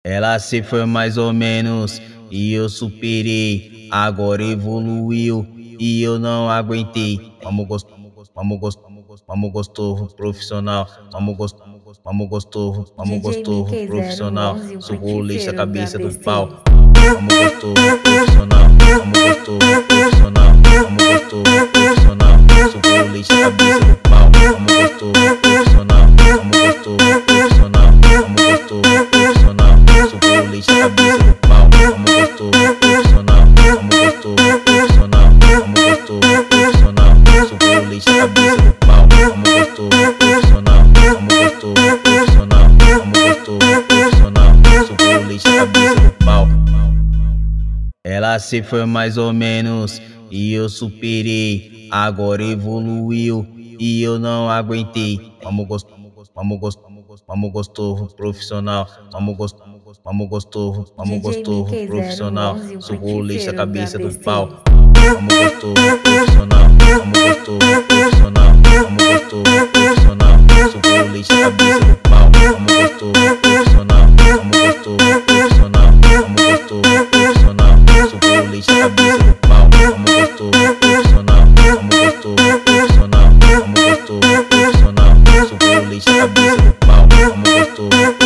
Ela se foi mais ou menos e eu superei. Agora evoluiu e eu não aguentei. Vamos gostoso profissional. Vamos gostoso DJ Mickey profissional. 011, o Sugo lixa a patifero do cabeça do ABC. pau. Vamos gostoso profissional. Vamos gostoso profissional. Vamos gostoso profissional. Sugo lixa a cabeça do pau. Vamos gostoso profissional. Vamos gostoso profissional. Vamos gostoso profissional. Sugo lixa a cabeça do pau. Vamos gostoso profissional. Vamos gostoso profissional. Vamos gostoso profissional. Sugo lixa a cabeça do pau. Vamos gostoso profissional. Vamos gostoso profissional. Vamos gostoso profissional. Sugo lixa a cabeça do pau. Ela se foi mais ou menos e eu superei. Agora evoluiu e eu não aguentei. Vamos gostoso profissional. Vamos DJ gostoso Mickey profissional. 011, o Sugo lixa a patifero do cabeça do ABC. pau. Vamos gostoso profissional. Vamos gostoso profissional. Vamos gostoso profissional. Sugo lixa a cabeça do pau. Vamos gostoso profissional. Vamos gostoso profissional. Vamos gostoso profissional. Sugo lixa a cabeça do pau. Vamos gostoso profissional. Vamos gostoso profissional. Vamos gostoso profissional. Sugo lixa a cabeça do pau. Vamos gostoso